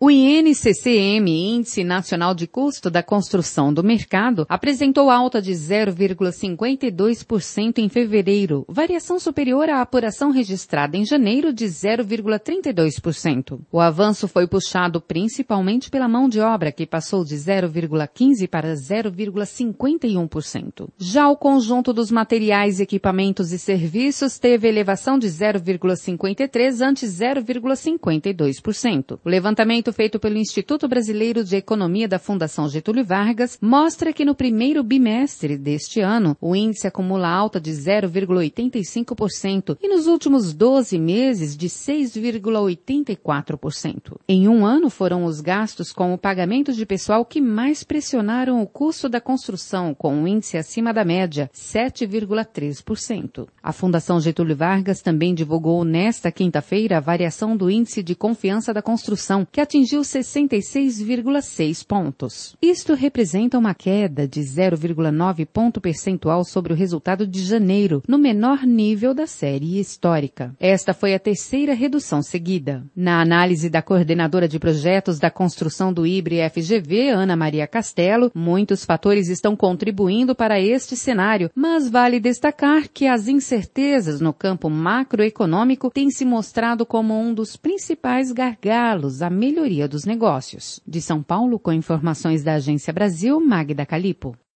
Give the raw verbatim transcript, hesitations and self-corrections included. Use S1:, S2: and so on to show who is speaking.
S1: O I N C C M, Índice Nacional de Custo da Construção do Mercado, apresentou alta de zero vírgula cinquenta e dois por cento em fevereiro, variação superior à apuração registrada em janeiro de zero vírgula trinta e dois por cento. O avanço foi puxado principalmente pela mão de obra, que passou de zero vírgula quinze por cento para zero vírgula cinquenta e um por cento. Já o conjunto dos materiais, equipamentos e serviços teve elevação de zero vírgula cinquenta e três por cento ante zero vírgula cinquenta e dois por cento. O levantamento feito pelo Instituto Brasileiro de Economia da Fundação Getúlio Vargas mostra que no primeiro bimestre deste ano, o índice acumula alta de zero vírgula oitenta e cinco por cento e nos últimos doze meses de seis vírgula oitenta e quatro por cento. Em um ano foram os gastos com o pagamento de pessoal que mais pressionaram o custo da construção, com um índice acima da média, sete vírgula três por cento. A Fundação Getúlio Vargas também divulgou nesta quinta-feira a variação do índice de confiança da construção, que atingiu atingiu sessenta e seis vírgula seis pontos. Isto representa uma queda de zero vírgula nove ponto percentual sobre o resultado de janeiro, no menor nível da série histórica. Esta foi a terceira redução seguida. Na análise da coordenadora de projetos da construção do I B R E F G V, Ana Maria Castelo, muitos fatores estão contribuindo para este cenário, mas vale destacar que as incertezas no campo macroeconômico têm se mostrado como um dos principais gargalos à melhoria dos negócios. De São Paulo, com informações da Agência Brasil, Magda Calipo.